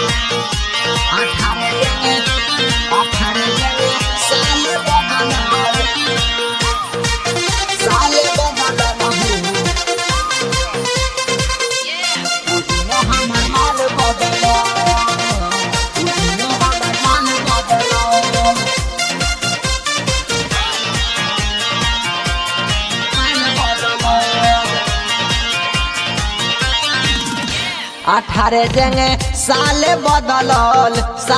अठारह जंगे साल बदलल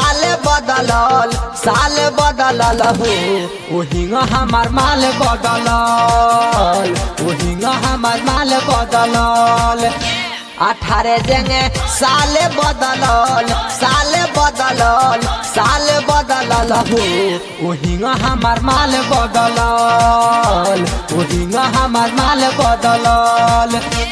हो ओहिंगा हमार माल बदलल ओहिंगा हमार माल बदलल। 18 जंगे साल बदलल हो ओहिंगा हमार माल बदलल ओहिंगा हमार माल बदलल।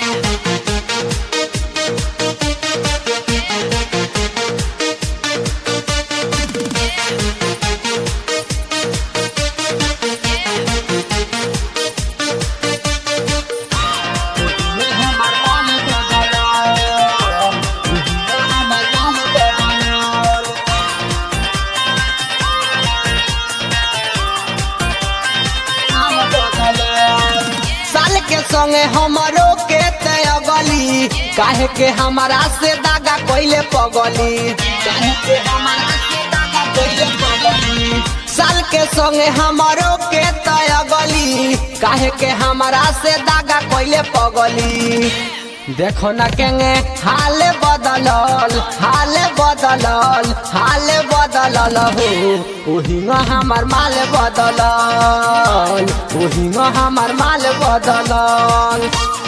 संगे हमरो के तय गली काहे के हमारा से दागा कोइले पगली काहे के हमारा से दागा कोइले पगली। साल के संगे हमरो के तय गली काहे के हमारा से दागा कोइले पगली। देखो न केंगे हाल बदलल हो ओहिंगा हमार माल बदलल ओहिंगा हमार माल बदलल।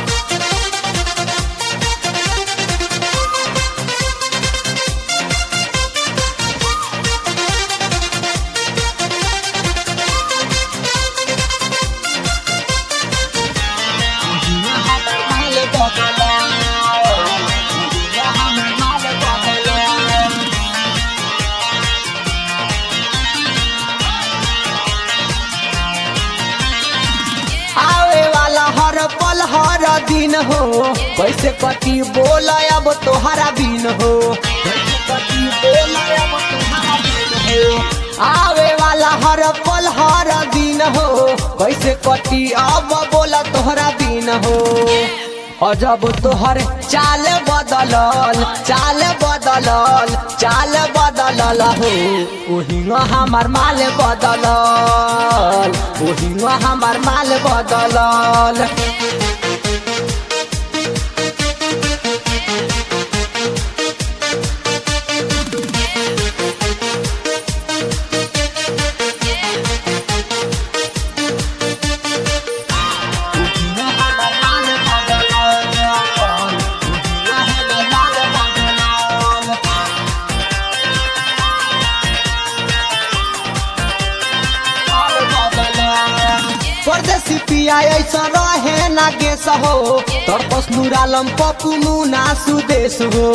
हर दिन हो कैसे कटी बोल अब तोहरा बिन हो कैसे कटी बोल अब तोहरा बिन हो। आवे वाला हर पल हर दिन हो कैसे कटी अब बोला तोहरा बिन हो। अजब तोहर चाल बदलल हो ओहिंगा हमार माल बदलल ओहिंगा हमार माल बदलल। परदेसी पिया ऐसा रहे ना गेस हो तरपस नूरालम पप्पू मुना सुदेश हो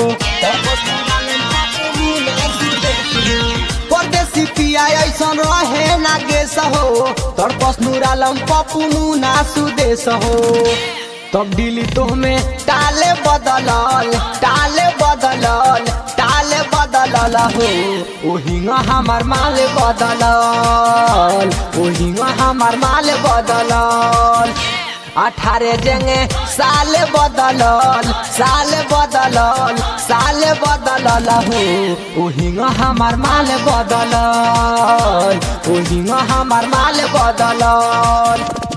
परदेसी पिया ऐसा रहे ना गेस हो तरपस नूरालम पप्पू मुना सुदेश हो। तब दिली तो में टाले बदलल हो ओहिंगा हमार माल बदलल ओहिंगा हमार माल बदलल। 18 जंगे साल बदलल हो ओहिंगा हमार माल बदलल ओहिंगा हमार माल बदलल।